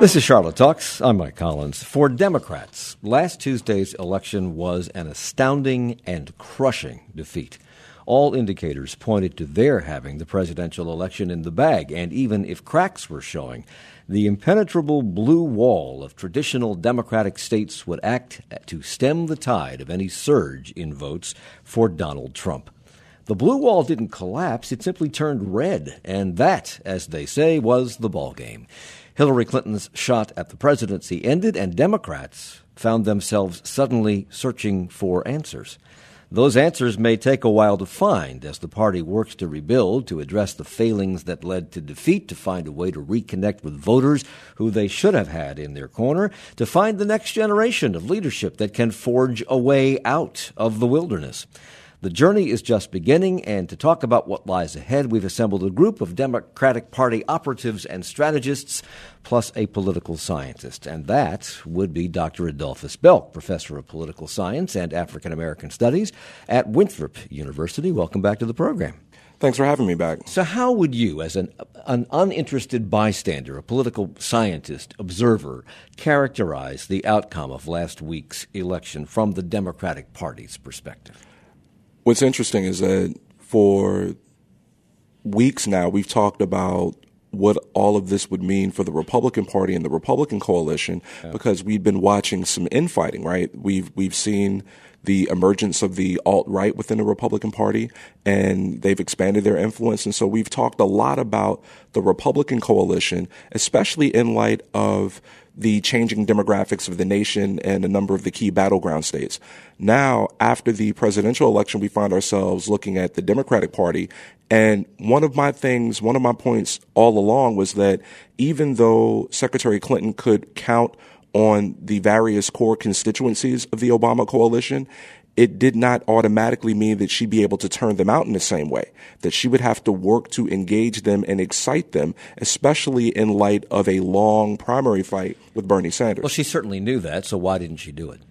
This is Charlotte Talks. I'm Mike Collins. For Democrats, last Tuesday's election was an astounding and crushing defeat. All indicators pointed to their having the presidential election in the bag, and even if cracks were showing, the impenetrable blue wall of traditional Democratic states would act to stem the tide of any surge in votes for Donald Trump. The blue wall didn't collapse, it simply turned red, and that, as they say, was the ballgame. Hillary Clinton's shot at the presidency ended, and Democrats found themselves suddenly searching for answers. Those answers may take a while to find as the party works to rebuild, to address the failings that led to defeat, to find a way to reconnect with voters who they should have had in their corner, to find the next generation of leadership that can forge a way out of the wilderness. The journey is just beginning, and to talk about what lies ahead, we've assembled a group of Democratic Party operatives and strategists, plus a political scientist. And that would be Dr. Adolphus Belk, professor of political science and African American studies at Winthrop University. Welcome back to the program. Thanks for having me back. So how would you, as an uninterested bystander, a political scientist, observer, characterize the outcome of last week's election from the Democratic Party's perspective? What's interesting is that for weeks now, we've talked about what all of this would mean for the Republican Party and the Republican coalition, because we've been watching some infighting, right? We've seen the emergence of the alt-right within the Republican Party, and they've expanded their influence. And so we've talked a lot about the Republican coalition, especially in light of the changing demographics of the nation and a number of the key battleground states. Now, after the presidential election, we find ourselves looking at the Democratic Party. And one of my points all along was that even though Secretary Clinton could count on the various core constituencies of the Obama coalition, it did not automatically mean that she'd be able to turn them out in the same way, that she would have to work to engage them and excite them, especially in light of a long primary fight with Bernie Sanders. Well, she certainly knew that, so why didn't she do it?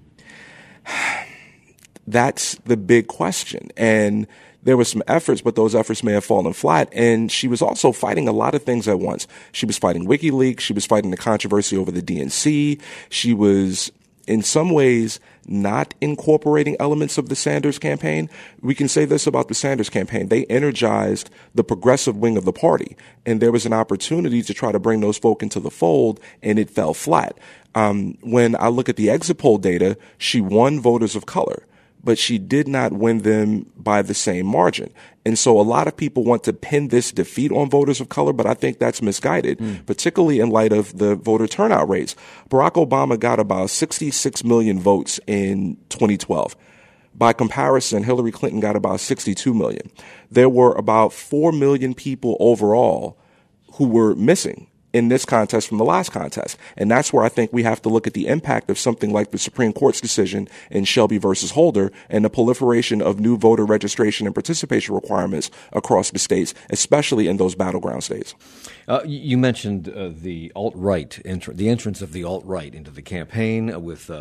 That's the big question. And there were some efforts, but those efforts may have fallen flat. And she was also fighting a lot of things at once. She was fighting WikiLeaks. She was fighting the controversy over the DNC. She was, in some ways, not incorporating elements of the Sanders campaign. We can say this about the Sanders campaign. They energized the progressive wing of the party, and there was an opportunity to try to bring those folk into the fold, and it fell flat. When I look at the exit poll data, she won voters of color, but she did not win them by the same margin. And so a lot of people want to pin this defeat on voters of color, but I think that's misguided, particularly in light of the voter turnout rates. Barack Obama got about 66 million votes in 2012. By comparison, Hillary Clinton got about 62 million. There were about 4 million people overall who were missing in this contest from the last contest. And that's where I think we have to look at the impact of something like the Supreme Court's decision in Shelby versus Holder and the proliferation of new voter registration and participation requirements across the states, especially in those battleground states. You mentioned the alt-right, the entrance of the alt-right into the campaign with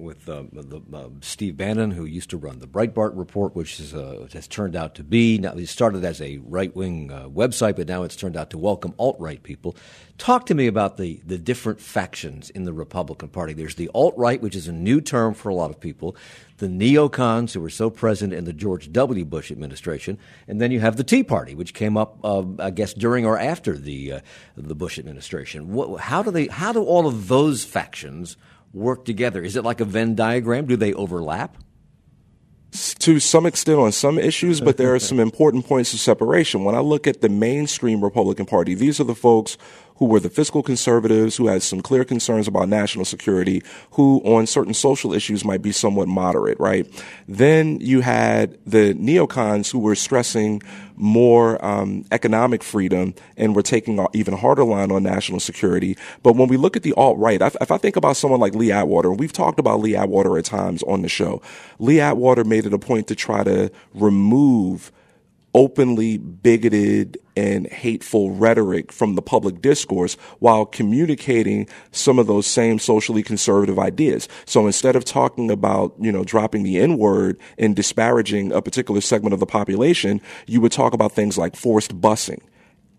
Steve Bannon, who used to run the Breitbart Report, which has turned out to be, now it started as a right-wing website, but now it's turned out to welcome alt-right people. Talk to me about the different factions in the Republican Party. There's the alt-right, which is a new term for a lot of people, the neocons who were so present in the George W. Bush administration, and then you have the Tea Party, which came up, I guess, during or after the Bush administration. How do all of those factions work together? Is it like a Venn diagram? Do they overlap? To some extent on some issues, but there are some important points of separation. When I look at the mainstream Republican Party, these are the folks who were the fiscal conservatives, who had some clear concerns about national security, who on certain social issues might be somewhat moderate, right? Then you had the neocons who were stressing more economic freedom and were taking an even harder line on national security. But when we look at the alt-right, if I think about someone like Lee Atwater, and we've talked about Lee Atwater at times on the show, Lee Atwater made it a point to try to remove openly bigoted and hateful rhetoric from the public discourse while communicating some of those same socially conservative ideas. So instead of talking about, dropping the N-word and disparaging a particular segment of the population, you would talk about things like forced busing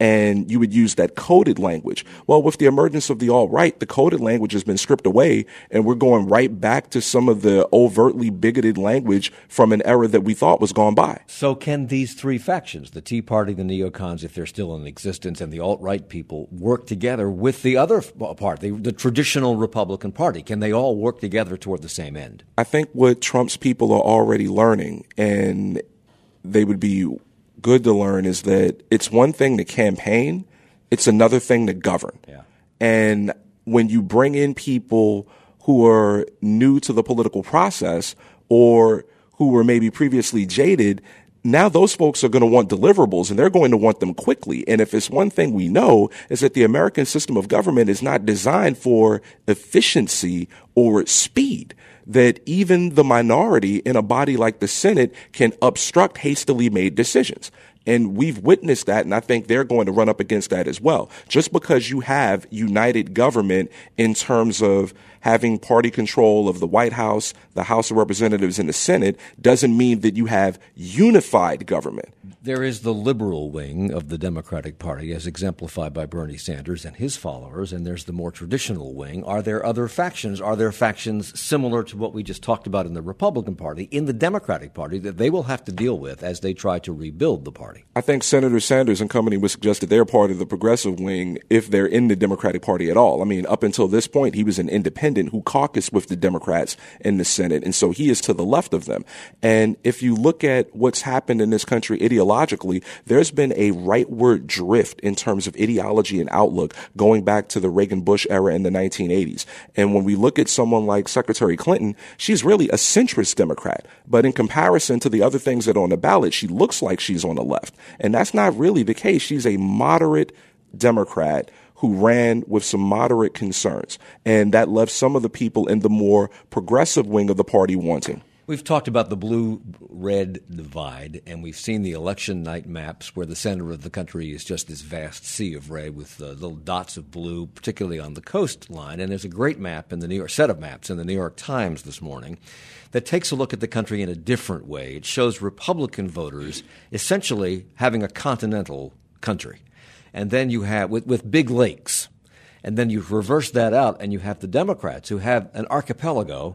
and you would use that coded language. Well, with the emergence of the alt-right, the coded language has been stripped away, and we're going right back to some of the overtly bigoted language from an era that we thought was gone by. So can these three factions, the Tea Party, the neocons, if they're still in existence, and the alt-right people, work together with the other part, the traditional Republican Party? Can they all work together toward the same end? I think what Trump's people are already learning, and they would be good to learn, is that it's one thing to campaign, it's another thing to govern. Yeah. And when you bring in people who are new to the political process or who were maybe previously jaded, now those folks are going to want deliverables, and they're going to want them quickly. And if it's one thing we know, is that the American system of government is not designed for efficiency or speed, that even the minority in a body like the Senate can obstruct hastily made decisions. And we've witnessed that, and I think they're going to run up against that as well. Just because you have united government in terms of having party control of the White House, the House of Representatives, and the Senate doesn't mean that you have unified government. There is the liberal wing of the Democratic Party, as exemplified by Bernie Sanders and his followers, and there's the more traditional wing. Are there other factions? Are there factions similar to what we just talked about in the Republican Party, in the Democratic Party, that they will have to deal with as they try to rebuild the party? I think Senator Sanders and company would suggest that they're part of the progressive wing if they're in the Democratic Party at all. I mean, up until this point, he was an independent who caucused with the Democrats in the Senate, and so he is to the left of them. And if you look at what's happened in this country ideologically, there's been a rightward drift in terms of ideology and outlook going back to the Reagan-Bush era in the 1980s. And when we look at someone like Secretary Clinton, she's really a centrist Democrat. But in comparison to the other things that are on the ballot, she looks like she's on the left. And that's not really the case. She's a moderate Democrat who ran with some moderate concerns. And that left some of the people in the more progressive wing of the party wanting. We've talked about the blue-red divide, and we've seen the election night maps where the center of the country is just this vast sea of red with little dots of blue, particularly on the coastline. And there's a great map in the New York set of maps in the New York Times this morning that takes a look at the country in a different way. It shows Republican voters essentially having a continental country. And then you have, with big lakes, and then you reverse that out and you have the Democrats who have an archipelago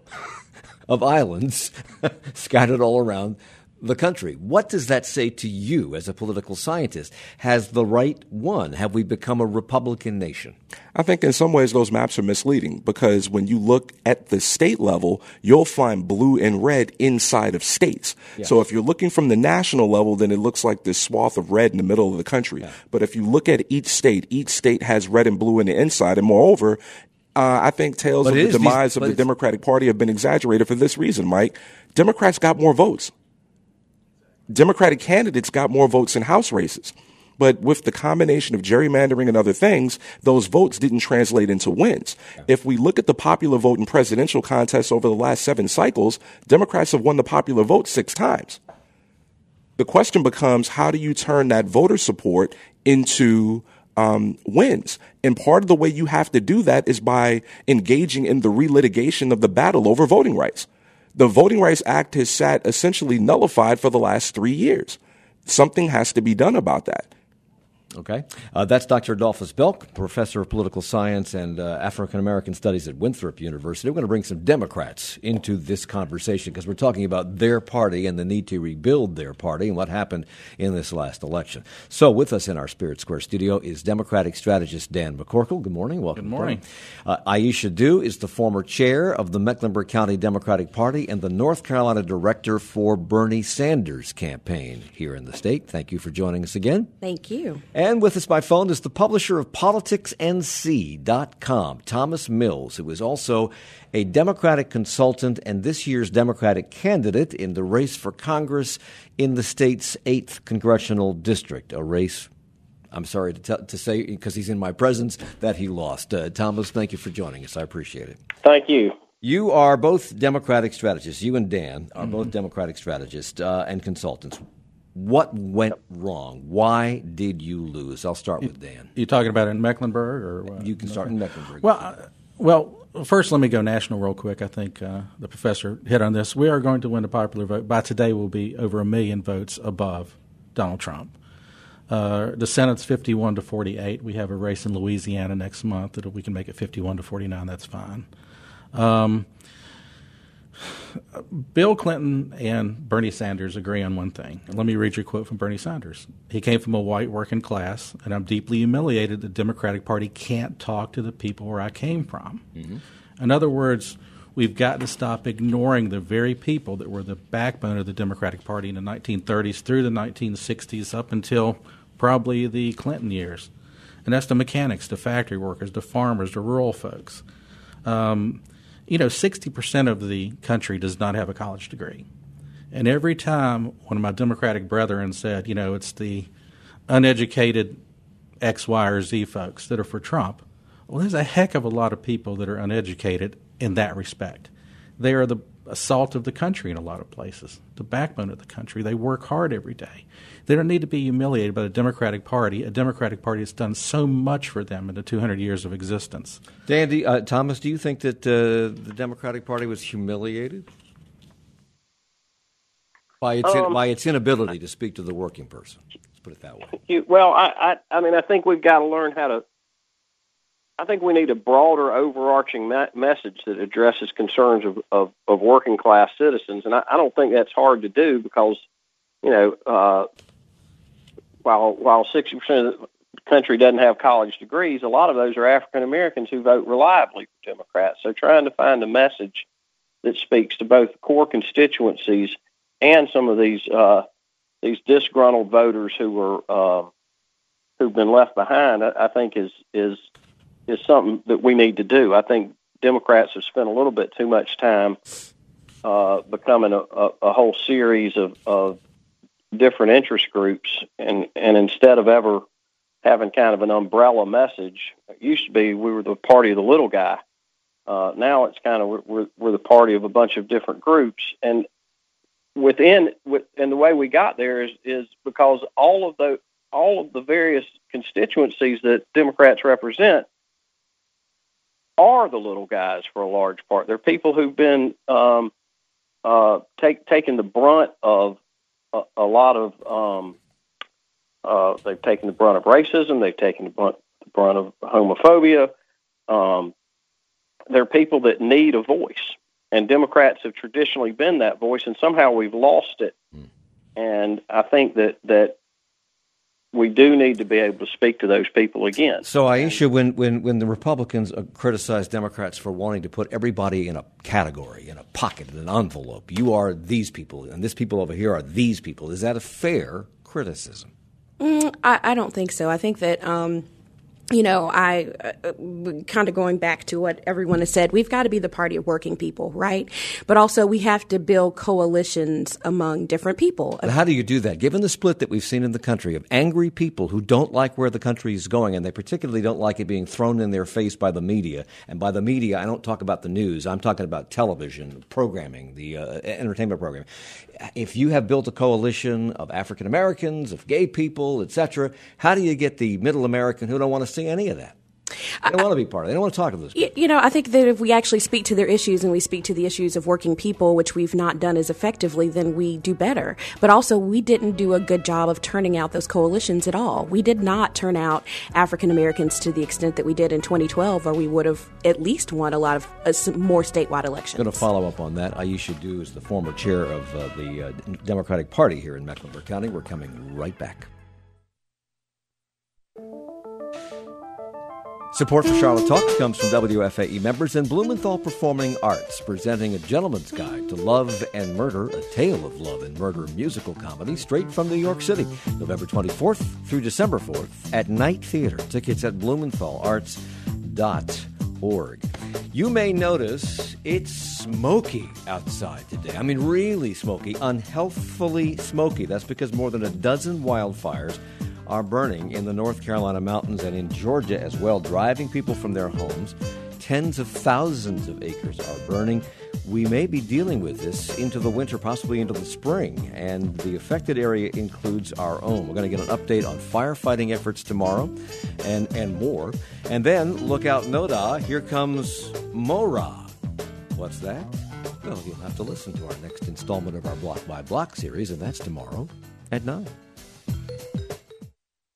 of islands scattered all around the country. What does that say to you as a political scientist? Has the right won? Have we become a Republican nation? I think in some ways those maps are misleading, because when you look at the state level, you'll find blue and red inside of states. Yeah. So if you're looking from the national level, then it looks like this swath of red in the middle of the country. Yeah. But if you look at each state has red and blue in the inside. And moreover, I think tales of the demise of the Democratic Party have been exaggerated for this reason, Mike. Democrats got more votes. Democratic candidates got more votes in House races. But with the combination of gerrymandering and other things, those votes didn't translate into wins. Yeah. If we look at the popular vote in presidential contests over the last 7 cycles, Democrats have won the popular vote 6 times. The question becomes, how do you turn that voter support into wins? And part of the way you have to do that is by engaging in the relitigation of the battle over voting rights. The Voting Rights Act has sat essentially nullified for the last 3 years. Something has to be done about that. Okay. That's Dr. Adolphus Belk, professor of political science and African-American studies at Winthrop University. We're going to bring some Democrats into this conversation because we're talking about their party and the need to rebuild their party and what happened in this last election. So with us in our Spirit Square studio is Democratic strategist Dan McCorkle. Good morning. Welcome. Good morning. Aisha Dew is the former chair of the Mecklenburg County Democratic Party and the North Carolina director for Bernie Sanders' campaign here in the state. Thank you for joining us again. Thank you. And with us by phone is the publisher of PoliticsNC.com, Thomas Mills, who is also a Democratic consultant and this year's Democratic candidate in the race for Congress in the state's 8th congressional district, a race, I'm sorry to say, because he's in my presence, that he lost. Thomas, thank you for joining us. I appreciate it. Thank you. You are both Democratic strategists. You and Dan are both Democratic strategists and consultants. What went wrong? Why did you lose? I'll start with Dan. You talking about in Mecklenburg? Or you can start in Mecklenburg. Well, first let me go national real quick. I think the professor hit on this. We are going to win the popular vote. By today, we'll be over 1 million votes above Donald Trump. The Senate's 51-48. We have a race in Louisiana next month that we can make it 51-49. That's fine. Bill Clinton and Bernie Sanders agree on one thing. Let me read you a quote from Bernie Sanders. He came from a white working class, and I'm deeply humiliated the Democratic Party can't talk to the people where I came from. Mm-hmm. In other words, we've got to stop ignoring the very people that were the backbone of the Democratic Party in the 1930s through the 1960s up until probably the Clinton years. And that's the mechanics, the factory workers, the farmers, the rural folks. 60% of the country does not have a college degree. And every time one of my Democratic brethren said, it's the uneducated X, Y, or Z folks that are for Trump, well, there's a heck of a lot of people that are uneducated in that respect. They are the assault of the country in a lot of places, the backbone of the country. They work hard every day. They don't need to be humiliated by the Democratic Party, a Democratic Party that's done so much for them in the 200 years of existence. Dandy, Thomas, do you think that the Democratic Party was humiliated by its inability to speak to the working person? Let's put it that way. I think we've got to learn how to. I think we need a broader, overarching message that addresses concerns of working class citizens, and I don't think that's hard to do because, while 60% of the country doesn't have college degrees, a lot of those are African Americans who vote reliably for Democrats. So trying to find a message that speaks to both core constituencies and some of these disgruntled voters who've been left behind, I think is something that we need to do. I think Democrats have spent a little bit too much time becoming a whole series of different interest groups, and instead of ever having kind of an umbrella message, it used to be we were the party of the little guy. Now it's kind of we're the party of a bunch of different groups, and the way we got there is because all of the various constituencies that Democrats represent are the little guys for a large part. They're people who've been taking the brunt of a lot of. They've taken the brunt of racism. They've taken the brunt of homophobia. They're people that need a voice, and Democrats have traditionally been that voice, and somehow we've lost it. And I think that we do need to be able to speak to those people again. So, Aisha, when the Republicans criticize Democrats for wanting to put everybody in a category, in a pocket, in an envelope, you are these people, and this people over here are these people, is that a fair criticism? I don't think so. I think that I kind of going back to what everyone has said, we've got to be the party of working people, right? But also we have to build coalitions among different people. And how do you do that? Given the split that we've seen in the country of angry people who don't like where the country is going, and they particularly don't like it being thrown in their face by the media. And by the media, I don't talk about the news. I'm talking about television programming, the entertainment programming. If you have built a coalition of African Americans, of gay people, etc., how do you get the middle American who don't want to see any of that? They don't want to be part of it. They don't want to talk to those people. I think that if we actually speak to their issues and we speak to the issues of working people, which we've not done as effectively, then we do better. But also, we didn't do a good job of turning out those coalitions at all. We did not turn out African Americans to the extent that we did in 2012, or we would have at least won a lot of more statewide elections. I'm going to follow up on that. Aisha Dew is the former chair of the Democratic Party here in Mecklenburg County. We're coming right back. Support for Charlotte Talk comes from WFAE members and Blumenthal Performing Arts, presenting A Gentleman's Guide to Love and Murder, a tale of love and murder musical comedy straight from New York City, November 24th through December 4th at Night Theater. Tickets at BlumenthalArts.org. You may notice it's smoky outside today. I mean, really smoky, unhealthfully smoky. That's because more than a dozen wildfires are burning in the North Carolina mountains and in Georgia as well, driving people from their homes. Tens of thousands of acres are burning. We may be dealing with this into the winter, possibly into the spring, and the affected area includes our own. We're going to get an update on firefighting efforts tomorrow and more. And then, look out, Noda, here comes Mora. What's that? Well, you'll have to listen to our next installment of our Block by Block series, and that's tomorrow at 9.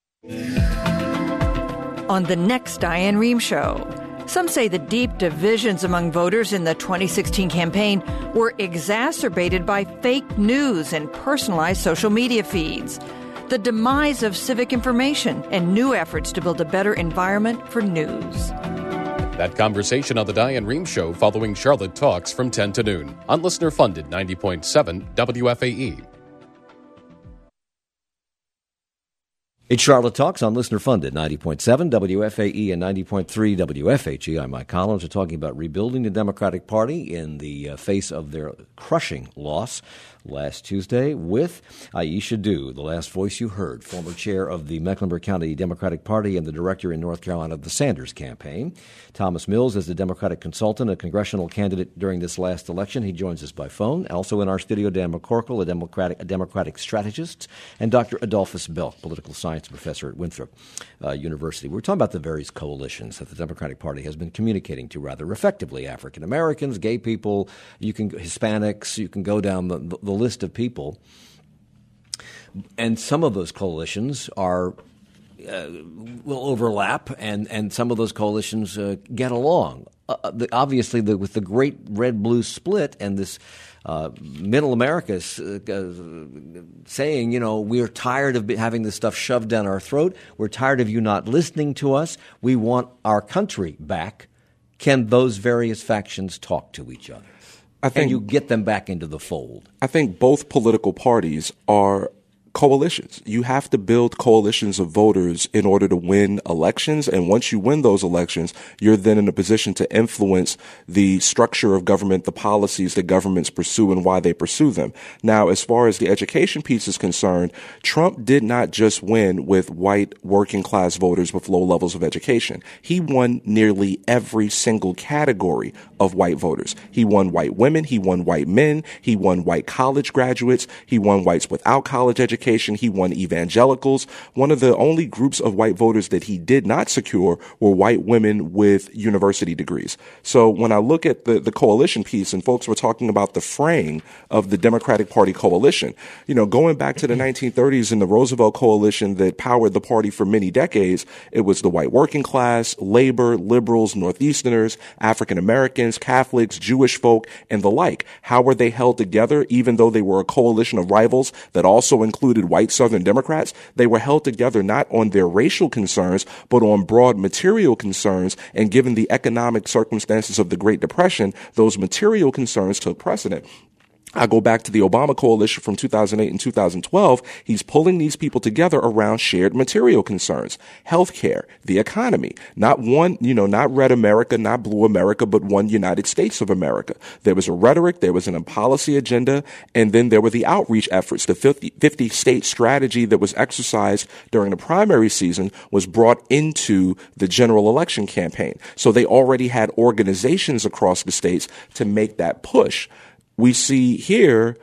on the next Diane Rehm Show. Some say the deep divisions among voters in the 2016 campaign were exacerbated by fake news and personalized social media feeds, the demise of civic information, and new efforts to build a better environment for news. That conversation on the Diane Rehm Show following Charlotte Talks from 10 to noon on listener-funded 90.7 WFAE. It's Charlotte Talks on listener-funded 90.7 WFAE and 90.3 WFHE. I'm Mike Collins. We're talking about rebuilding the Democratic Party in the face of their crushing loss last Tuesday with Aisha Due, the last voice you heard, former chair of the Mecklenburg County Democratic Party and the director in North Carolina of the Sanders campaign. Thomas Mills is the Democratic consultant, a congressional candidate during this last election. He joins us by phone. Also in our studio, Dan McCorkle, a Democratic strategist, and Dr. Adolphus Belk, political science professor at Winthrop University. We're talking about the various coalitions that the Democratic Party has been communicating to rather effectively. African Americans, gay people, Hispanics, you can go down the list of people. And some of those coalitions are will overlap, and some of those coalitions get along. Obviously, with the great red-blue split and this middle America saying, we're tired of having this stuff shoved down our throat. We're tired of you not listening to us. We want our country back. Can those various factions talk to each other? Can you get them back into the fold? I think both political parties are coalitions. You have to build coalitions of voters in order to win elections. And once you win those elections, you're then in a position to influence the structure of government, the policies that governments pursue and why they pursue them. Now, as far as the education piece is concerned, Trump did not just win with white working class voters with low levels of education. He won nearly every single category of white voters. He won white women. He won white men. He won white college graduates. He won whites without college education. He won evangelicals. One of the only groups of white voters that he did not secure were white women with university degrees. So when I look at the coalition piece, and folks were talking about the fraying of the Democratic Party coalition, going back to the 1930s and the Roosevelt coalition that powered the party for many decades, it was the white working class, labor, liberals, Northeasterners, African Americans, Catholics, Jewish folk, and the like. How were they held together, even though they were a coalition of rivals that also included white Southern Democrats? They were held together not on their racial concerns, but on broad material concerns. And given the economic circumstances of the Great Depression, those material concerns took precedent. I go back to the Obama coalition from 2008 and 2012. He's pulling these people together around shared material concerns, healthcare, the economy, not red America, not blue America, but one United States of America. There was a rhetoric, there was a policy agenda, and then there were the outreach efforts. The 50 state strategy that was exercised during the primary season was brought into the general election campaign. So they already had organizations across the states to make that push. We see here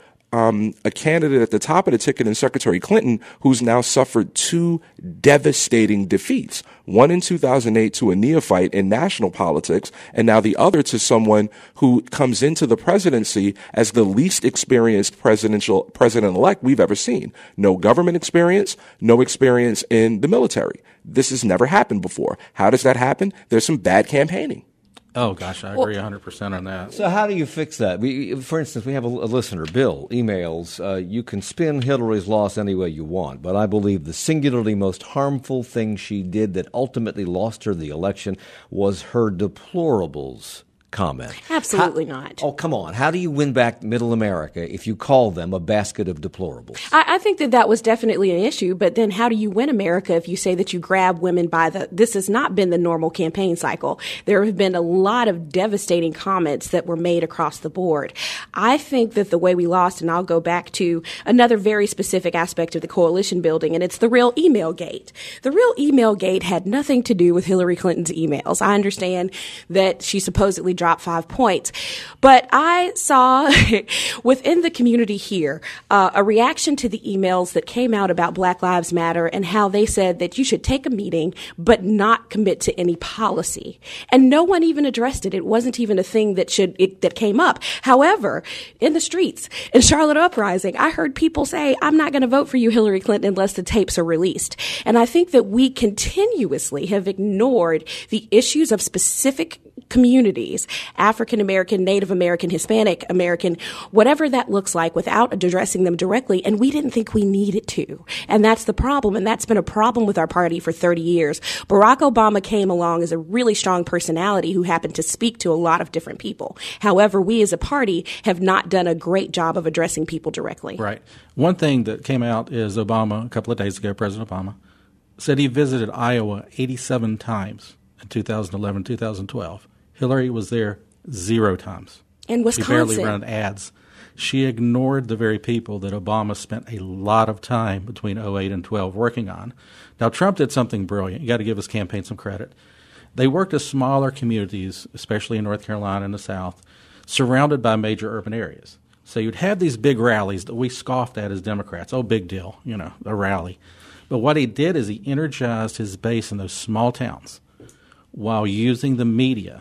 a candidate at the top of the ticket in Secretary Clinton who's now suffered two devastating defeats, one in 2008 to a neophyte in national politics, and now the other to someone who comes into the presidency as the least experienced president-elect we've ever seen. No government experience, no experience in the military. This has never happened before. How does that happen? There's some bad campaigning. Oh, gosh, I agree 100% on that. So how do you fix that? For instance, we have a listener, Bill, emails, you can spin Hillary's loss any way you want, but I believe the singularly most harmful thing she did that ultimately lost her the election was her deplorables comment. Absolutely not. Oh, come on. How do you win back middle America if you call them a basket of deplorables? I think that was definitely an issue, but then how do you win America if you say that you grab women by this has not been the normal campaign cycle. There have been a lot of devastating comments that were made across the board. I think that the way we lost, and I'll go back to another very specific aspect of the coalition building, and it's the real email gate. The real email gate had nothing to do with Hillary Clinton's emails. I understand that she supposedly drop 5 points. But I saw within the community here a reaction to the emails that came out about Black Lives Matter and how they said that you should take a meeting but not commit to any policy. And no one even addressed it. It wasn't even a thing that came up. However, in the streets, in Charlotte Uprising, I heard people say, I'm not going to vote for you, Hillary Clinton, unless the tapes are released. And I think that we continuously have ignored the issues of specific communities, African American, Native American, Hispanic American, whatever that looks like, without addressing them directly. And we didn't think we needed to. And that's the problem. And that's been a problem with our party for 30 years. Barack Obama came along as a really strong personality who happened to speak to a lot of different people. However, we as a party have not done a great job of addressing people directly. Right. One thing that came out is Obama, a couple of days ago, President Obama, said he visited Iowa 87 times in 2011, 2012. Hillary was there 0 times. And Wisconsin. She barely ran ads. She ignored the very people that Obama spent a lot of time between 2008 and 12 working on. Now, Trump did something brilliant. You got to give his campaign some credit. They worked with smaller communities, especially in North Carolina and the South, surrounded by major urban areas. So you'd have these big rallies that we scoffed at as Democrats. Oh, big deal, a rally. But what he did is he energized his base in those small towns while using the media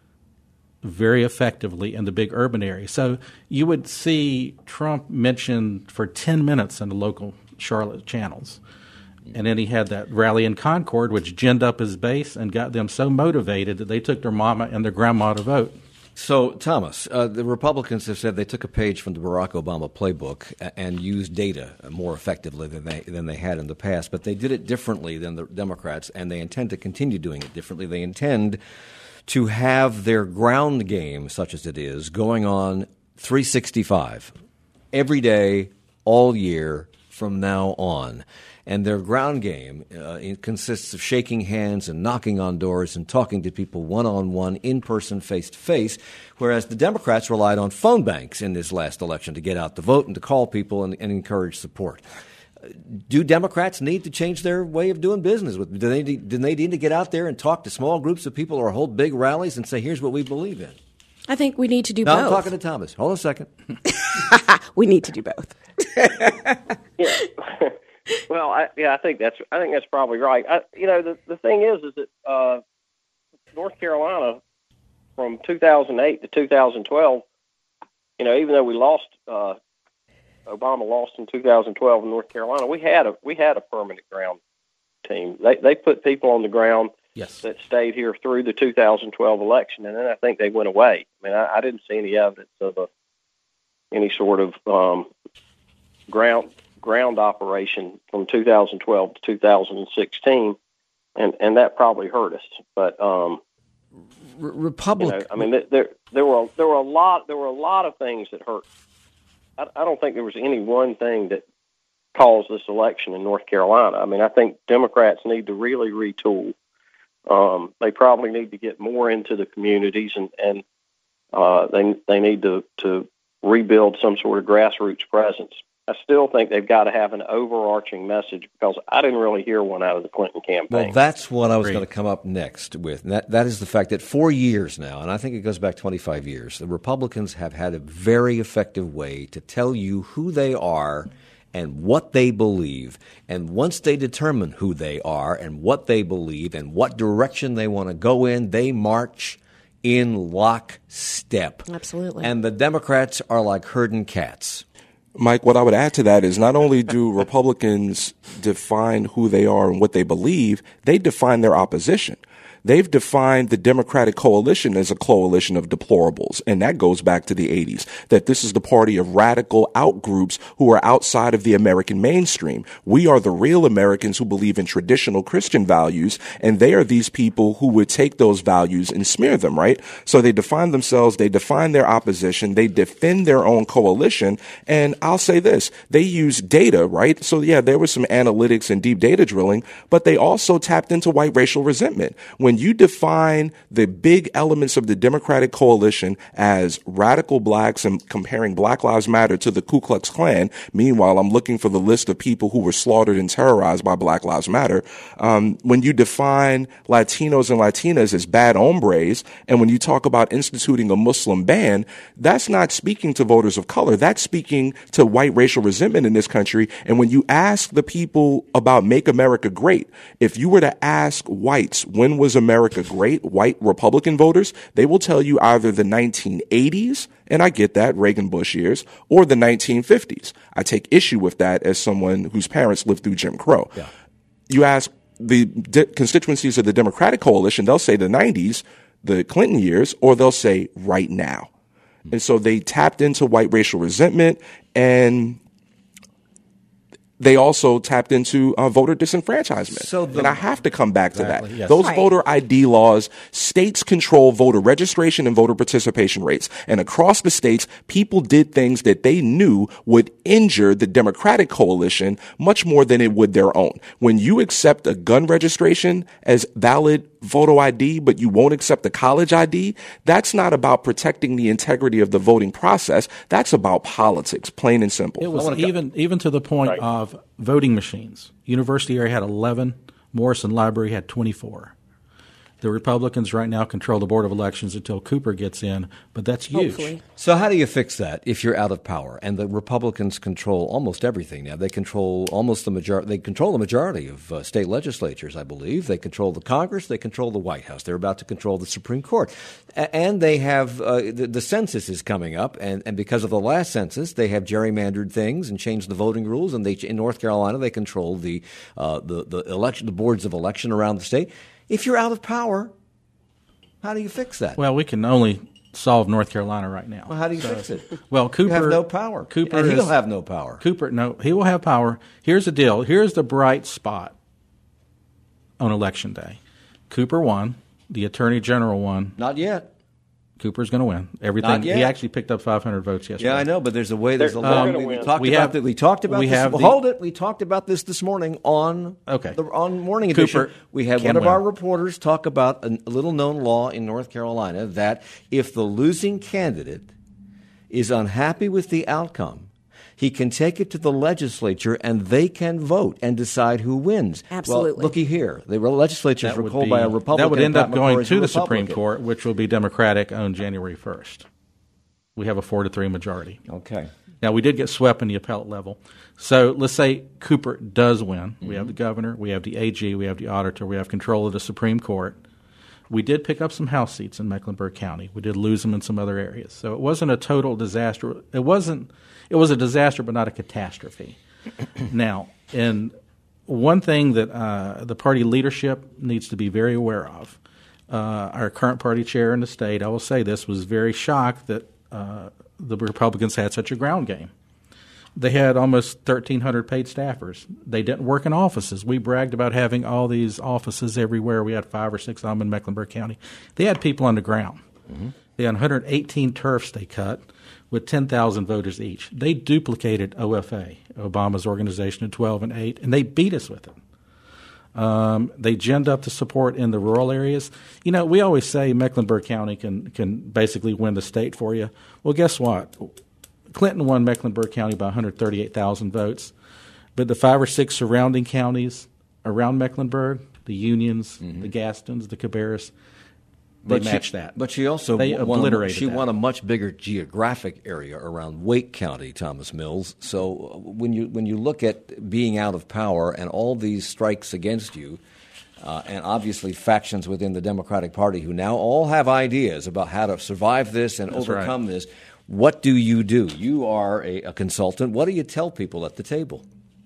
very effectively in the big urban area. So you would see Trump mentioned for 10 minutes in the local Charlotte channels. And then he had that rally in Concord, which ginned up his base and got them so motivated that they took their mama and their grandma to vote. So, Thomas, the Republicans have said they took a page from the Barack Obama playbook and used data more effectively than they had in the past, but they did it differently than the Democrats, and they intend to continue doing it differently. They intend to have their ground game, such as it is, going on 365 every day, all year from now on. And their ground game it consists of shaking hands and knocking on doors and talking to people one-on-one, in-person, face-to-face, whereas the Democrats relied on phone banks in this last election to get out the vote and to call people and encourage support. Do Democrats need to change their way of doing business? Do they need to get out there and talk to small groups of people or hold big rallies and say, here's what we believe in? I think we need to do both. I'm talking to Thomas. Hold on a second. We need to do both. Yeah. Well, I think that's probably right. The thing is that North Carolina from 2008 to 2012, even though we lost, Obama lost in 2012 in North Carolina, we had a permanent ground team. They put people on the ground that stayed here through the 2012 election, and then I think they went away. I mean, I didn't see any evidence of any sort of ground operation from 2012 to 2016, and that probably hurt us. But Republican, there were a lot of things that hurt. I don't think there was any one thing that caused this election in North Carolina. I mean, I think Democrats need to really retool. They probably need to get more into the communities, and they need to rebuild some sort of grassroots presence. I still think they've got to have an overarching message, because I didn't really hear one out of the Clinton campaign. Well, that's what I was going to come up next with. And that is the fact that for years now, and I think it goes back 25 years, the Republicans have had a very effective way to tell you who they are and what they believe. And once they determine who they are and what they believe and what direction they want to go in, they march in lockstep. Absolutely. And the Democrats are like herding cats. Mike, what I would add to that is not only do Republicans define who they are and what they believe, they define their opposition. They've defined the Democratic coalition as a coalition of deplorables, and that goes back to the 80s, that this is the party of radical outgroups who are outside of the American mainstream. We are the real Americans who believe in traditional Christian values, and they are these people who would take those values and smear them, right? So they define themselves, they define their opposition, they defend their own coalition, and I'll say this, they use data, right? So yeah, there was some analytics and deep data drilling, but they also tapped into white racial resentment. When when you define the big elements of the Democratic coalition as radical blacks and comparing Black Lives Matter to the Ku Klux Klan, meanwhile, I'm looking for the list of people who were slaughtered and terrorized by Black Lives Matter. When you define Latinos and Latinas as bad hombres, and when you talk about instituting a Muslim ban, that's not speaking to voters of color. That's speaking to white racial resentment in this country. And when you ask the people about Make America Great, if you were to ask whites, when was America great, white Republican voters, they will tell you either the 1980s, and I get that, Reagan Bush years, or the 1950s. I take issue with that as someone whose parents lived through Jim Crow. Yeah. You ask the constituencies of the Democratic coalition, they'll say the 90s, the Clinton years, or they'll say right now. And so they tapped into white racial resentment, and they also tapped into voter disenfranchisement. And I have to come back to that. Yes. Those voter ID laws, states control voter registration and voter participation rates. And across the states, people did things that they knew would injure the Democratic coalition much more than it would their own. When you accept a gun registration as valid photo ID, but you won't accept the college ID, that's not about protecting the integrity of the voting process. That's about politics, plain and simple. It was even to the point of voting machines. University area had 11. Morrison Library had 24. The Republicans right now control the Board of Elections until Cooper gets in, but that's huge. Hopefully. So how do you fix that if you're out of power? And the Republicans control almost everything now. They control almost the majority. They control the majority of state legislatures, I believe. They control the Congress. They control the White House. They're about to control the Supreme Court. And they have the census is coming up, and because of the last census, they have gerrymandered things and changed the voting rules. And in North Carolina, they control the election, the boards of election around the state. If you're out of power, how do you fix that? Well, we can only solve North Carolina right now. Well, how do you fix it? Well, Cooper you have no power. And he'll have no power. He will have power. Here's the deal. Here's the bright spot on Election Day. Cooper won. The Attorney General won. Not yet. Cooper's going to win everything. He actually picked up 500 votes yesterday. Yeah, I know, but there's a way. There's a long. We talked about this morning on Morning Edition. We had one of our reporters talk about a little-known law in North Carolina that if the losing candidate is unhappy with the outcome, he can take it to the legislature and they can vote and decide who wins. Absolutely. Well, looky here. The legislatures were called by a Republican. That would end up going to the Supreme Court, which will be Democratic on January 1st. We have a 4-3 majority. Okay. Now, we did get swept in the appellate level. So let's say Cooper does win. We have the governor, we have the AG, we have the auditor, we have control of the Supreme Court. We did pick up some House seats in Mecklenburg County. We did lose them in some other areas. So it wasn't a total disaster. It was a disaster, but not a catastrophe. Now, and one thing that the party leadership needs to be very aware of, our current party chair in the state, I will say this, was very shocked that the Republicans had such a ground game. They had almost 1,300 paid staffers. They didn't work in offices. We bragged about having all these offices everywhere. We had 5 or 6 of them in Mecklenburg County. They had people on the ground. Mm-hmm. They had 118 turfs they cut with 10,000 voters each. They duplicated OFA, Obama's organization, in 12 and 8, and they beat us with it. They ginned up the support in the rural areas. You know, we always say Mecklenburg County can basically win the state for you. Well, guess what? Clinton won Mecklenburg County by 138,000 votes, but the 5 or 6 surrounding counties around Mecklenburg, the Unions, the Gastons, the Cabarrus, they matched that. But she also won a much bigger geographic area around Wake County, Thomas Mills. So when you look at being out of power and all these strikes against you, and obviously factions within the Democratic Party who now all have ideas about how to survive this and overcome this, what do? You are a consultant. What do you tell people at the table?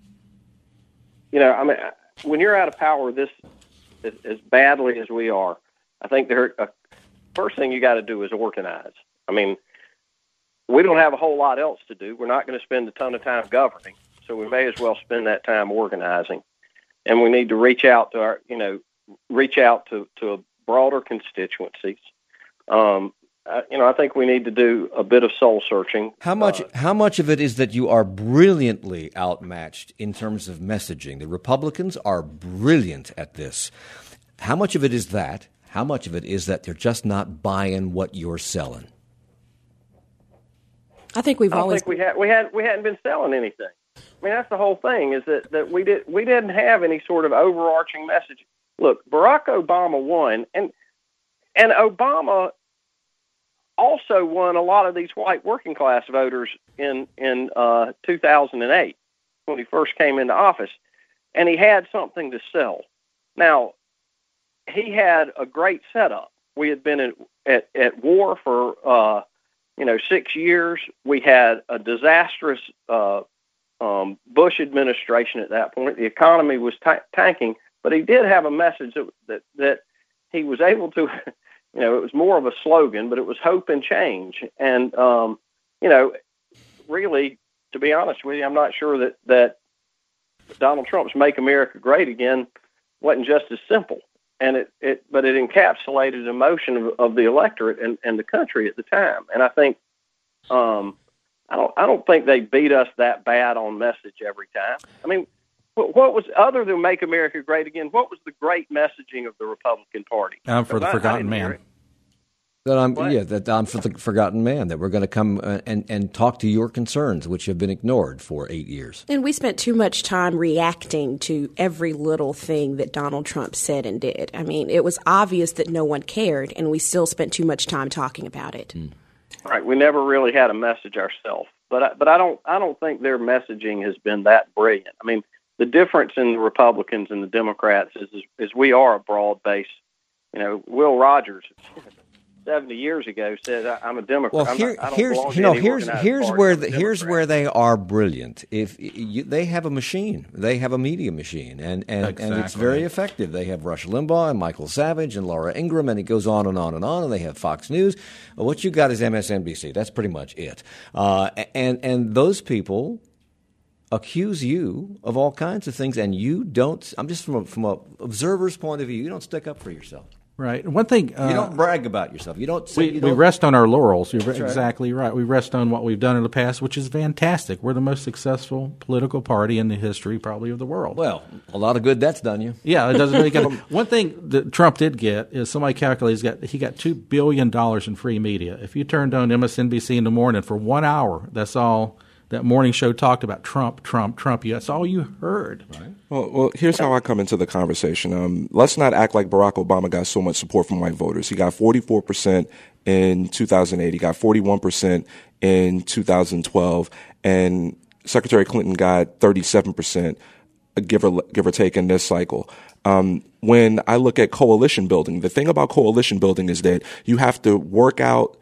You know, I mean, when you're out of power, this as badly as we are, I think the first thing you got to do is organize. I mean, we don't have a whole lot else to do. We're not going to spend a ton of time governing, so we may as well spend that time organizing. And we need to reach out to broader constituencies. I think we need to do a bit of soul searching. How much of it is that you are brilliantly outmatched in terms of messaging? The Republicans are brilliant at this. How much of it is that? How much of it is that they're just not buying what you're selling? I think we hadn't been selling anything. I mean, that's the whole thing, is that we didn't have any sort of overarching message. Look, Barack Obama won, and Obama also won a lot of these white working class voters in 2008 when he first came into office, and he had something to sell. Now, he had a great setup. We had been at war for 6 years. We had a disastrous Bush administration at that point. The economy was tanking, but he did have a message that he was able to, it was more of a slogan, but it was hope and change. And, really, to be honest with you, I'm not sure that Donald Trump's Make America Great Again wasn't just as simple. And but it encapsulated the emotion of the electorate and the country at the time. And I think, I don't think they beat us that bad on message every time. I mean, what was, other than Make America Great Again, what was the great messaging of the Republican Party? I'm for the forgotten man. That I'm for the forgotten man, that we're going to come and talk to your concerns, which have been ignored for 8 years. And we spent too much time reacting to every little thing that Donald Trump said and did. I mean, it was obvious that no one cared, and we still spent too much time talking about it. Right. We never really had a message ourselves. But I don't think their messaging has been that brilliant. I mean, the difference in the Republicans and the Democrats is we are a broad base. Will Rogers 70 years ago said, "I'm a Democrat." Well, here's where they are brilliant. If they have a machine, they have a media machine, and it's very effective. They have Rush Limbaugh and Michael Savage and Laura Ingraham, and it goes on and on and on. And they have Fox News. What you got is MSNBC. That's pretty much it. And those people accuse you of all kinds of things, and you don't. I'm just from a observer's point of view. You don't stick up for yourself. Right. One thing you don't brag about yourself. You don't. Say, we rest on our laurels. You're exactly right. We rest on what we've done in the past, which is fantastic. We're the most successful political party in the history, probably, of the world. Well, a lot of good that's done you. Yeah, it doesn't really get. One thing that Trump did get is somebody calculated he got $2 billion in free media. If you turned on MSNBC in the morning for 1 hour, that's all that morning show talked about. Trump. That's all you heard. Right. Well, here's how I come into the conversation. Let's not act like Barack Obama got so much support from white voters. He got 44% in 2008. He got 41% in 2012. And Secretary Clinton got 37%, give or take, in this cycle. When I look at coalition building, the thing about coalition building is that you have to work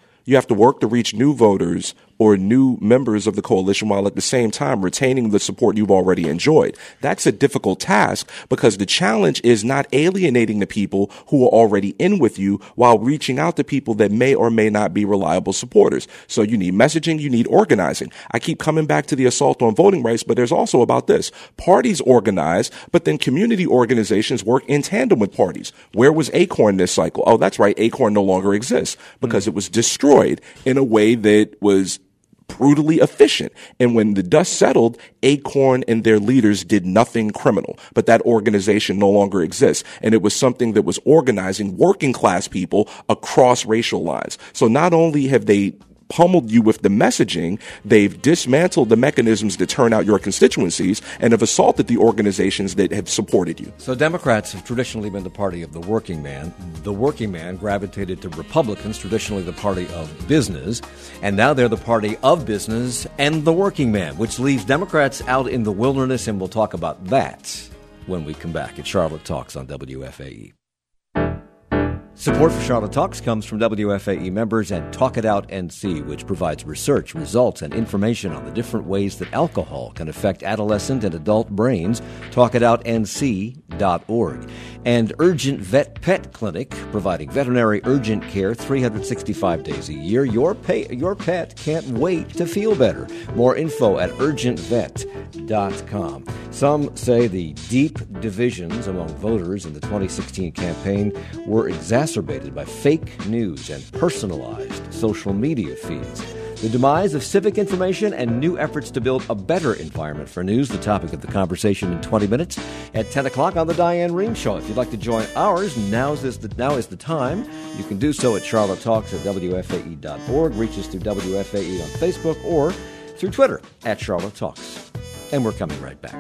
to reach new voters or new members of the coalition while at the same time retaining the support you've already enjoyed. That's a difficult task because the challenge is not alienating the people who are already in with you while reaching out to people that may or may not be reliable supporters. So you need messaging, you need organizing. I keep coming back to the assault on voting rights, but there's also about this. Parties organize, but then community organizations work in tandem with parties. Where was ACORN this cycle? Oh, that's right. ACORN no longer exists because it was destroyed in a way that was brutally efficient. And when the dust settled, ACORN and their leaders did nothing criminal. But that organization no longer exists. And it was something that was organizing working class people across racial lines. So not only have they pummeled you with the messaging, they've dismantled the mechanisms that turn out your constituencies and have assaulted the organizations that have supported you. So Democrats have traditionally been the party of the working man. The working man gravitated to Republicans, traditionally the party of business, and now they're the party of business and the working man, which leaves Democrats out in the wilderness, and we'll talk about that when we come back at Charlotte Talks on WFAE. Support for Charlotte Talks comes from WFAE members and Talk It Out NC, which provides research, results, and information on the different ways that alcohol can affect adolescent and adult brains. TalkItOutNC.org. And Urgent Vet Pet Clinic, providing veterinary urgent care 365 days a year. Your pet can't wait to feel better. More info at urgentvet.com. Some say the deep divisions among voters in the 2016 campaign were exacerbated by fake news and personalized social media feeds. The demise of civic information and new efforts to build a better environment for news, the topic of the conversation in 20 minutes at 10 o'clock on The Diane Rehm Show. If you'd like to join ours, now is the time. You can do so at Charlotte Talks at WFAE.org. Reach us through WFAE on Facebook or through Twitter at Charlotte Talks. And we're coming right back.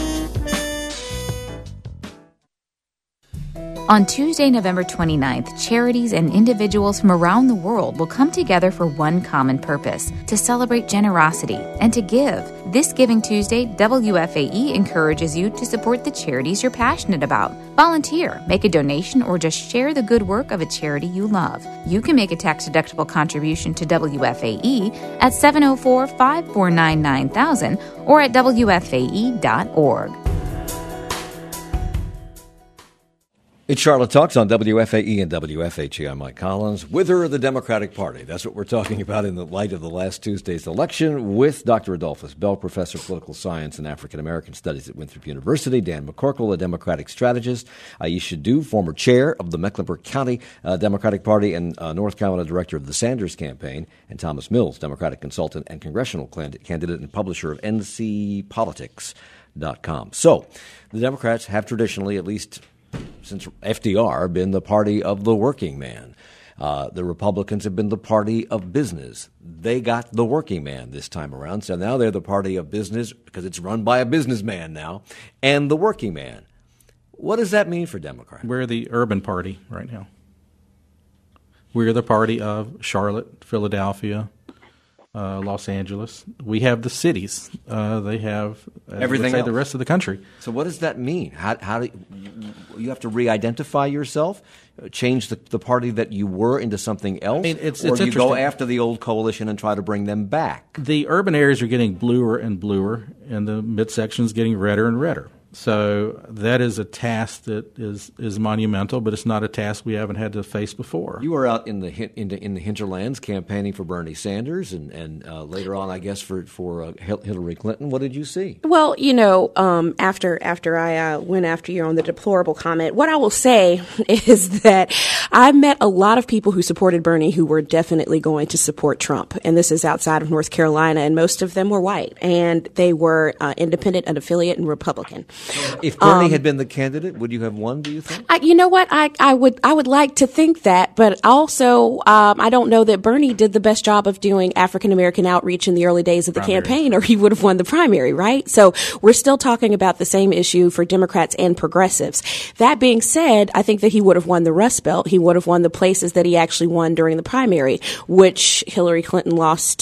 On Tuesday, November 29th, charities and individuals from around the world will come together for one common purpose, to celebrate generosity and to give. This Giving Tuesday, WFAE encourages you to support the charities you're passionate about. Volunteer, make a donation, or just share the good work of a charity you love. You can make a tax-deductible contribution to WFAE at 704-549-9000 or at WFAE.org. It's Charlotte Talks on WFAE and WFHE. I'm Mike Collins. Wither the Democratic Party. That's what we're talking about in the light of the last Tuesday's election with Dr. Adolphus Bell, Professor of Political Science and African American Studies at Winthrop University, Dan McCorkle, a Democratic strategist, Aisha Dew, former chair of the Mecklenburg County Democratic Party and North Carolina director of the Sanders campaign, and Thomas Mills, Democratic consultant and congressional candidate and publisher of NCPolitics.com. So, the Democrats have traditionally, at least since FDR, been the party of the working man. The Republicans have been the party of business. They got the working man this time around, so now they're the party of business because it's run by a businessman now, and the working man. What does that mean for Democrats? We're the urban party right now. We're the party of Charlotte, Philadelphia, Los Angeles. We have the cities. They have everything else. The rest of the country. So what does that mean? How do you have to re-identify yourself, change the party that you were into something else, or do you go after the old coalition and try to bring them back? The urban areas are getting bluer and bluer, and the midsection is getting redder and redder. So that is a task that is monumental, but it's not a task we haven't had to face before. You were out in the hinterlands campaigning for Bernie Sanders, and later on, I guess, for Hillary Clinton. What did you see? Well, after I went after you on the deplorable comment, what I will say is that I met a lot of people who supported Bernie who were definitely going to support Trump, and this is outside of North Carolina, and most of them were white, and they were independent, unaffiliated, and Republican. If Bernie had been the candidate, would you have won, do you think? You know what? I would like to think that, but also I don't know that Bernie did the best job of doing African American outreach in the early days of the campaign, or he would have won the primary, right? So we're still talking about the same issue for Democrats and progressives. That being said, I think that he would have won the Rust Belt. He would have won the places that he actually won during the primary, which Hillary Clinton lost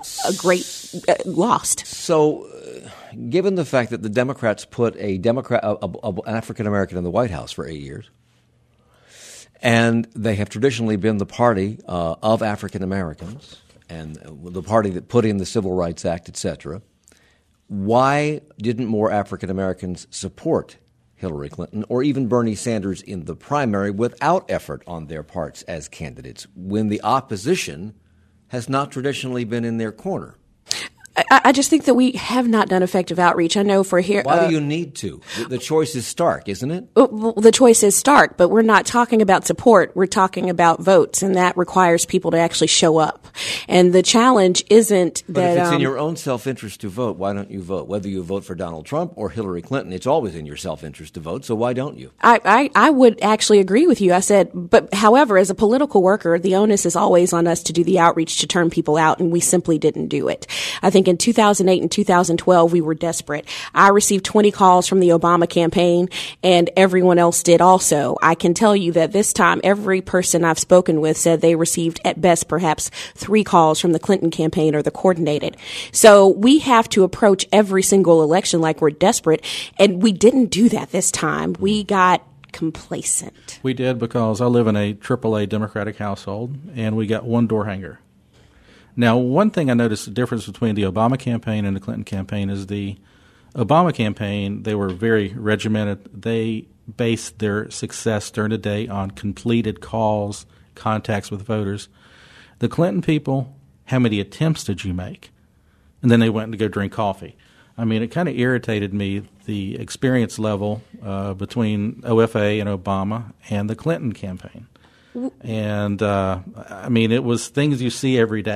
lost. So, given the fact that the Democrats put an African American in the White House for 8 years, and they have traditionally been the party of African Americans and the party that put in the Civil Rights Act, etc., why didn't more African Americans support Hillary Clinton or even Bernie Sanders in the primary without effort on their parts as candidates when the opposition has not traditionally been in their corner? I just think that we have not done effective outreach. I know for here. Why do you need to? The choice is stark, isn't it? Well, the choice is stark, but we're not talking about support. We're talking about votes, and that requires people to actually show up. And the challenge isn't that. But if it's in your own self-interest to vote, why don't you vote? Whether you vote for Donald Trump or Hillary Clinton, it's always in your self-interest to vote, so why don't you? I would actually agree with you. I said, but however, as a political worker, the onus is always on us to do the outreach to turn people out, and we simply didn't do it. I think in 2008 and 2012, we were desperate. I received 20 calls from the Obama campaign, and everyone else did also. I can tell you that this time, every person I've spoken with said they received, at best, perhaps 3 calls from the Clinton campaign or the coordinated. So we have to approach every single election like we're desperate, and we didn't do that this time. We got complacent. We did because I live in a AAA Democratic household, and we got one door hanger. Now, one thing I noticed the difference between the Obama campaign and the Clinton campaign is the Obama campaign, they were very regimented. They based their success during the day on completed calls, contacts with voters. The Clinton people, how many attempts did you make? And then they went to go drink coffee. I mean, it kind of irritated me, the experience level between OFA and Obama and the Clinton campaign. And, I mean, it was things you see every day.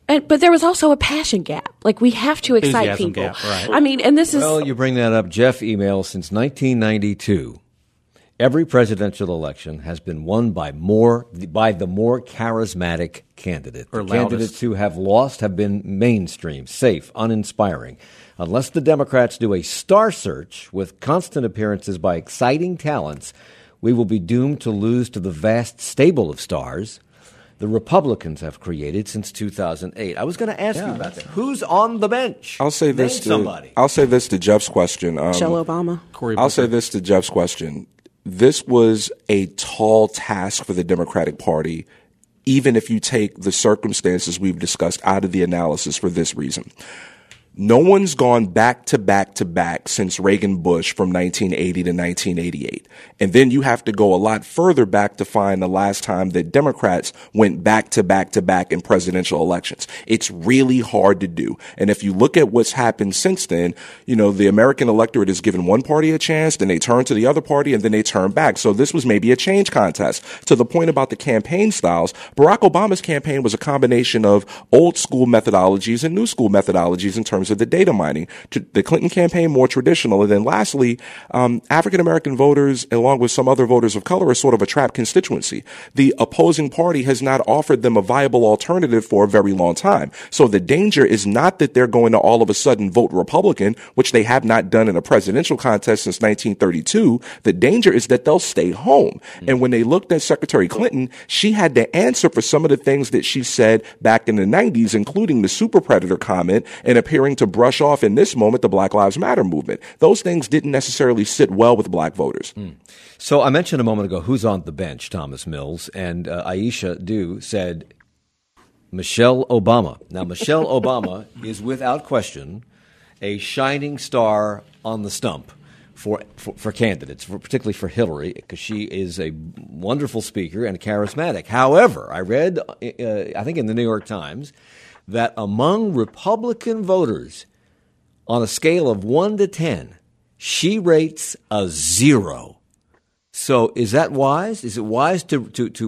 But there was also a passion gap. Like, we have to excite Enthusiasm people. Gap, right. I mean, and this is... Well, you bring that up. Jeff emails, since 1992, every presidential election has been won by the more charismatic candidate. Or the candidates who have lost have been mainstream, safe, uninspiring. Unless the Democrats do a star search with constant appearances by exciting talents, we will be doomed to lose to the vast stable of stars the Republicans have created since 2008. I was going to ask you about that. Who's on the bench? I'll say this to Jeff's question. Michelle Obama. I'll say this to Jeff's question. This was a tall task for the Democratic Party, even if you take the circumstances we've discussed out of the analysis for this reason. No one's gone back to back to back since Reagan-Bush from 1980 to 1988. And then you have to go a lot further back to find the last time that Democrats went back to back to back in presidential elections. It's really hard to do. And if you look at what's happened since then, you know, the American electorate has given one party a chance, then they turn to the other party, and then they turn back. So this was maybe a change contest. To the point about the campaign styles, Barack Obama's campaign was a combination of old school methodologies and new school methodologies in terms of the data mining. The Clinton campaign, more traditional. And then lastly, African-American voters, along with some other voters of color, are sort of a trapped constituency. The opposing party has not offered them a viable alternative for a very long time. So the danger is not that they're going to all of a sudden vote Republican, which they have not done in a presidential contest since 1932. The danger is that they'll stay home. And when they looked at Secretary Clinton, she had to answer for some of the things that she said back in the 90s, including the super predator comment and appearing to brush off in this moment the Black Lives Matter movement. Those things didn't necessarily sit well with black voters. So I mentioned a moment ago who's on the bench, Thomas Mills, and Aisha Dew said Michelle Obama. Now, Michelle Obama is without question a shining star on the stump for candidates, particularly for Hillary, because she is a wonderful speaker and charismatic. However, I read, I think in the New York Times, that among Republican voters, on a scale of 1 to 10, she rates a 0. So, is that wise? Is it wise to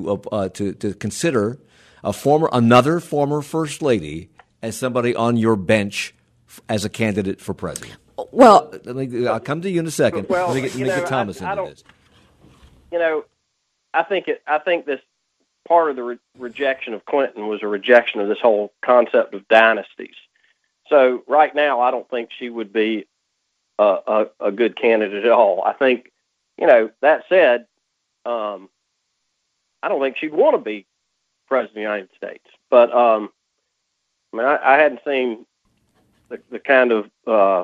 consider another former first lady as somebody on your bench as a candidate for president? Well, I'll come to you in a second. Well, let me get Thomas into this. You know, I think this. Part of the rejection of Clinton was a rejection of this whole concept of dynasties. So right now, I don't think she would be a good candidate at all. I think, you know, that said, I don't think she'd want to be president of the United States. But I mean, I hadn't seen the kind of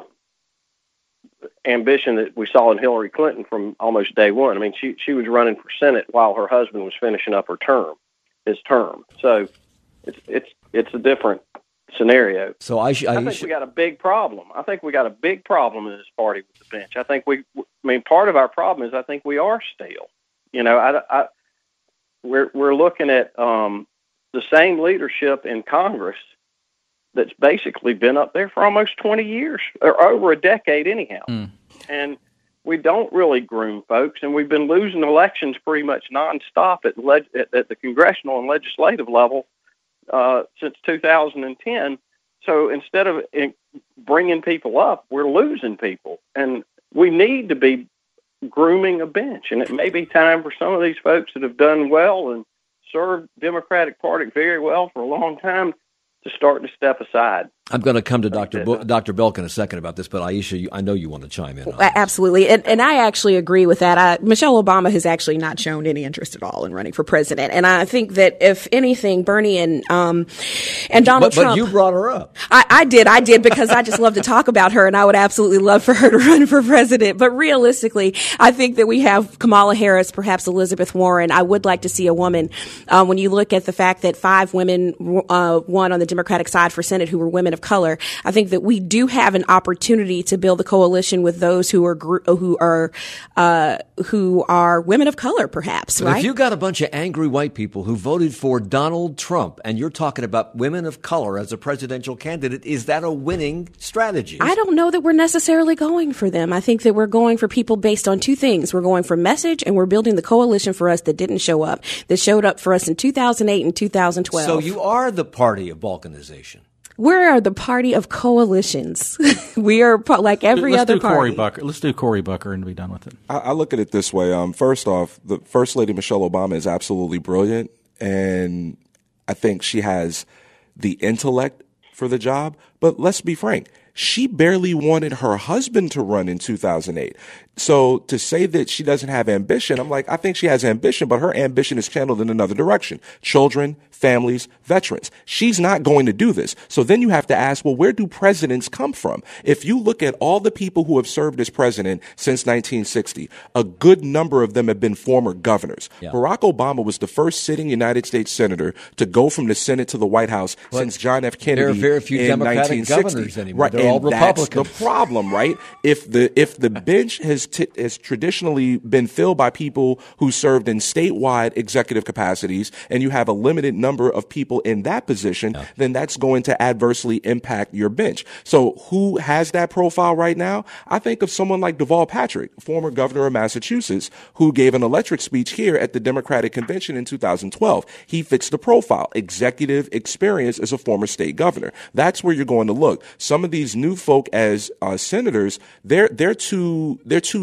ambition that we saw in Hillary Clinton from almost day one. I mean, she was running for Senate while her husband was finishing up his term. So it's a different scenario. So I think we got a big problem. I think we got a big problem in this party with the bench. I think part of our problem is I think we are stale. You know, we're looking at the same leadership in Congress that's basically been up there for almost 20 years, or over a decade anyhow. And we don't really groom folks, and we've been losing elections pretty much nonstop at the congressional and legislative level since 2010. So instead of bringing people up, we're losing people. And we need to be grooming a bench, and it may be time for some of these folks that have done well and served Democratic Party very well for a long time to start to step aside. I'm going to come to Dr. Belk in a second about this, but Aisha, I know you want to chime in on this. Absolutely. And I actually agree with that. Michelle Obama has actually not shown any interest at all in running for president. And I think that if anything, Bernie and Donald Trump. But you brought her up. I did because I just love to talk about her, and I would absolutely love for her to run for president. But realistically, I think that we have Kamala Harris, perhaps Elizabeth Warren. I would like to see a woman. When you look at the fact that 5 women won on the Democratic side for Senate who were women of of color. I think that we do have an opportunity to build a coalition with those who are women of color, perhaps. But right? if you got a bunch of angry white people who voted for Donald Trump, and you're talking about women of color as a presidential candidate, is that a winning strategy? I don't know that we're necessarily going for them. I think that we're going for people based on two things. We're going for message, and we're building the coalition for us that didn't show up, that showed up for us in 2008 and 2012. So you are the party of balkanization. We're the party of coalitions. We are like every other party. Let's do Cory Booker and be done with it. I look at it this way. First off, the First Lady Michelle Obama is absolutely brilliant, and I think she has the intellect for the job. But let's be frank. She barely wanted her husband to run in 2008. So to say that she doesn't have ambition, I'm like, I think she has ambition, but her ambition is channeled in another direction. Children, families, veterans. She's not going to do this. So then you have to ask, well, where do presidents come from? If you look at all the people who have served as president since 1960, a good number of them have been former governors. Yeah. Barack Obama was the first sitting United States senator to go from the Senate to the White House since John F. Kennedy. There are very few in Democratic 1960. governors anymore. Right. They're all Republicans. That's the problem, right? If the bench has traditionally been filled by people who served in statewide executive capacities, and you have a limited number of people in that position, then that's going to adversely impact your bench. So who has that profile right now? I think of someone like Deval Patrick, former governor of Massachusetts, who gave an electric speech here at the Democratic Convention in 2012. He fits the profile. Executive experience as a former state governor. That's where you're going to look. Some of these new folk as senators, they're too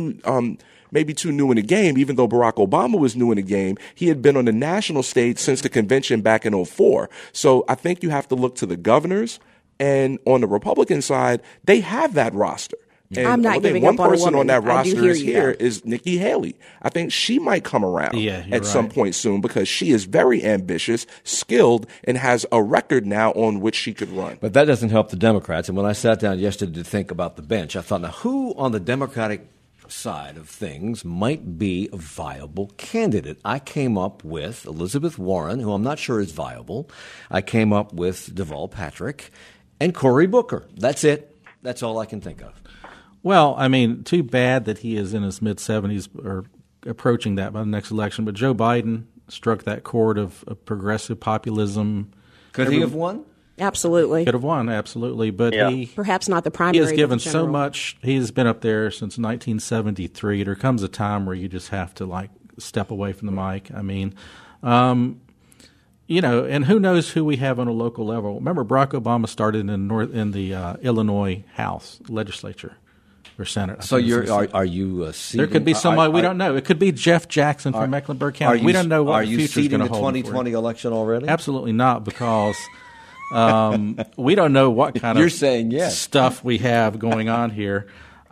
maybe too new in the game, even though Barack Obama was new in the game. He had been on the national stage since the convention back in 2004. So I think you have to look to the governors, and on the Republican side, they have that roster. And I'm not giving one up on a person woman. on that roster is here though. is Nikki Haley. I think she might come around at some point soon because she is very ambitious, skilled, and has a record now on which she could run. But that doesn't help the Democrats. And when I sat down yesterday to think about the bench, I thought, now who on the Democratic side of things might be a viable candidate? I came up with Elizabeth Warren, who I'm not sure is viable. I came up with Deval Patrick and Cory Booker. That's it. That's all I can think of. Well, I mean, too bad that he is in his mid-70s or approaching that by the next election. But Joe Biden struck that chord of progressive populism. Could he have won? Absolutely. Could have won, absolutely. But he perhaps not the primary. He has given so much. He has been up there since 1973. There comes a time where you just have to step away from the mic. I mean, and who knows who we have on a local level. Remember, Barack Obama started in the Illinois House legislature. Or Senate. So are you seeding? There could be somebody we don't know. It could be Jeff Jackson from Mecklenburg County. We don't know what the future is going to hold. Are you seeding the 2020 election already? Absolutely not, because we don't know what kind You're saying yes. stuff we have going on here.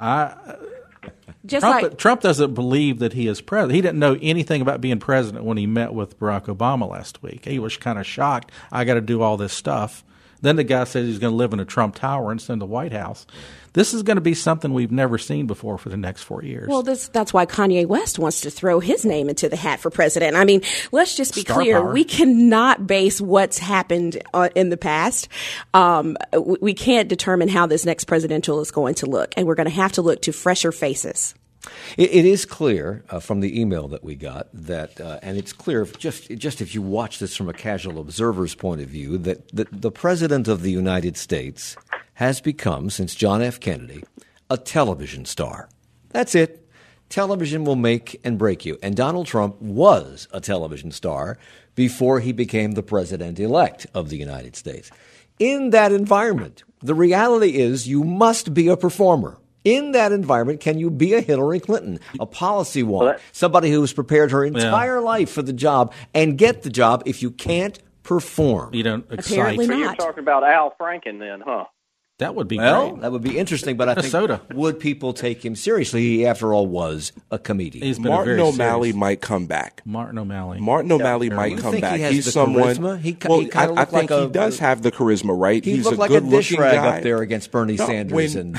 Trump doesn't believe that he is president. He didn't know anything about being president when he met with Barack Obama last week. He was kind of shocked. I got to do all this stuff. Then the guy says he's going to live in a Trump Tower instead of the White House. This is going to be something we've never seen before for the next 4 years. Well, that's why Kanye West wants to throw his name into the hat for president. I mean, let's just be clear. Power. We cannot base what's happened in the past. We can't determine how this next presidential is going to look, and we're going to have to look to fresher faces. It is clear from the email that we got that, and it's clear just if you watch this from a casual observer's point of view, that the President of the United States has become, since John F. Kennedy, a television star. That's it. Television will make and break you. And Donald Trump was a television star before he became the president-elect of the United States. In that environment, the reality is you must be a performer. In that environment, can you be a Hillary Clinton, a policy wonk, somebody who has prepared her entire life for the job and get the job if you can't perform? You don't excite. Apparently not. You're talking about Al Franken then, huh? That would be great. That would be interesting, but I think would people take him seriously? He, after all, was a comedian. Martin O'Malley might come back. Martin O'Malley might come back. He's someone. Charisma? I think he does have the charisma, right? He's a like good a dish rag guy up there against Bernie Sanders and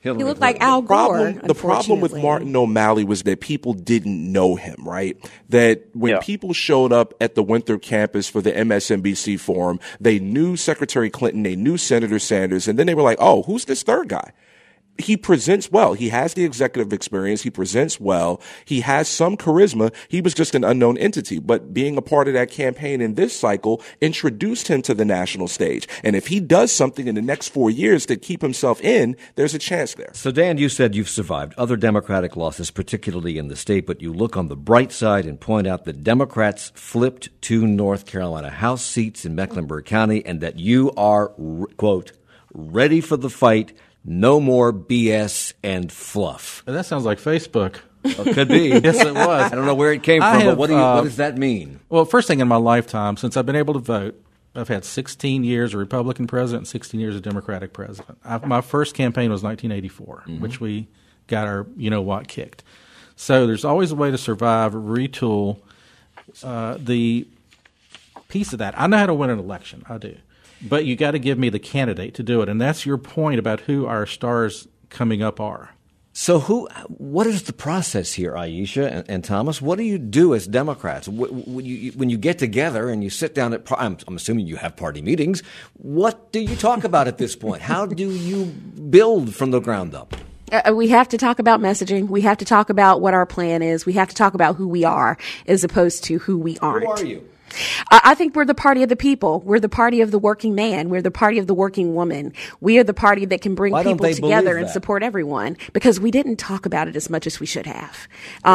He looked like Al Gore. The problem with Martin O'Malley was that people didn't know him, right? That when people showed up at the Winthrop campus for the MSNBC forum, they knew Secretary Clinton, they knew Senator Sanders, and then they were like, oh, who's this third guy? He presents well. He has the executive experience. He presents well. He has some charisma. He was just an unknown entity, but being a part of that campaign in this cycle introduced him to the national stage. And if he does something in the next 4 years to keep himself in, there's a chance there. So, Dan, you said you've survived other Democratic losses, particularly in the state, but you look on the bright side and point out that Democrats flipped 2 North Carolina House seats in Mecklenburg County and that you are, quote, ready for the fight. No more BS and fluff. That sounds like Facebook. Well, could be. Yes, it was. I don't know where it came from, but what does that mean? Well, first thing in my lifetime, since I've been able to vote, I've had 16 years of Republican president and 16 years of Democratic president. My first campaign was 1984, which we got our you-know-what kicked. So there's always a way to survive, retool. The piece of that, I know how to win an election. I do. But you got to give me the candidate to do it, and that's your point about who our stars coming up are. So what is the process here, Aisha and Thomas? What do you do as Democrats when you get together and you sit down at I'm assuming you have party meetings. What do you talk about at this point? How do you build from the ground up? We have to talk about messaging. We have to talk about what our plan is. We have to talk about who we are as opposed to who we aren't. Who are you? I think we're the party of the people. We're the party of the working man. We're the party of the working woman. We are the party that can bring people together and support everyone, because we didn't talk about it as much as we should have.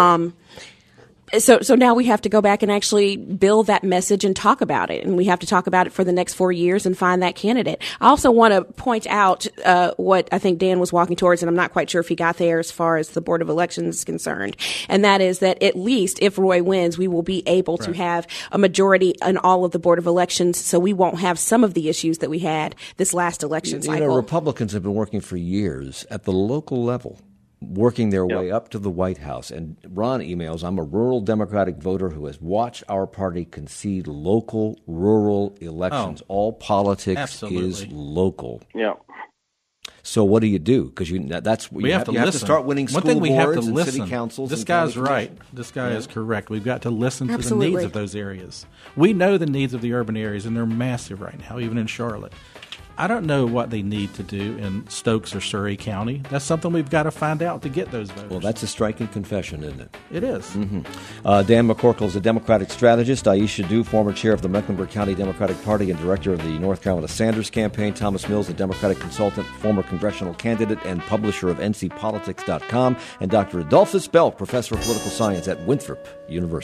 So now we have to go back and actually build that message and talk about it. And we have to talk about it for the next 4 years and find that candidate. I also want to point out what I think Dan was walking towards, and I'm not quite sure if he got there as far as the Board of Elections is concerned. And that is that at least if Roy wins, we will be able to have a majority in all of the Board of Elections, so we won't have some of the issues that we had this last election cycle. You know, Republicans have been working for years at the local level, working their way up to the White House. And Ron emails, I'm a rural Democratic voter who has watched our party concede local, rural elections. All politics is local. Yeah. So what do you do? Because you have to start winning school boards and city councils. This guy's right. This guy is correct. We've got to listen to the needs of those areas. We know the needs of the urban areas, and they're massive right now, even in Charlotte. I don't know what they need to do in Stokes or Surrey County. That's something we've got to find out to get those votes. Well, that's a striking confession, isn't it? It is. Mm-hmm. Dan McCorkle is a Democratic strategist. Aisha Due, former chair of the Mecklenburg County Democratic Party and director of the North Carolina Sanders campaign. Thomas Mills, a Democratic consultant, former congressional candidate, and publisher of NCPolitics.com. And Dr. Adolphus Belk, professor of political science at Winthrop University.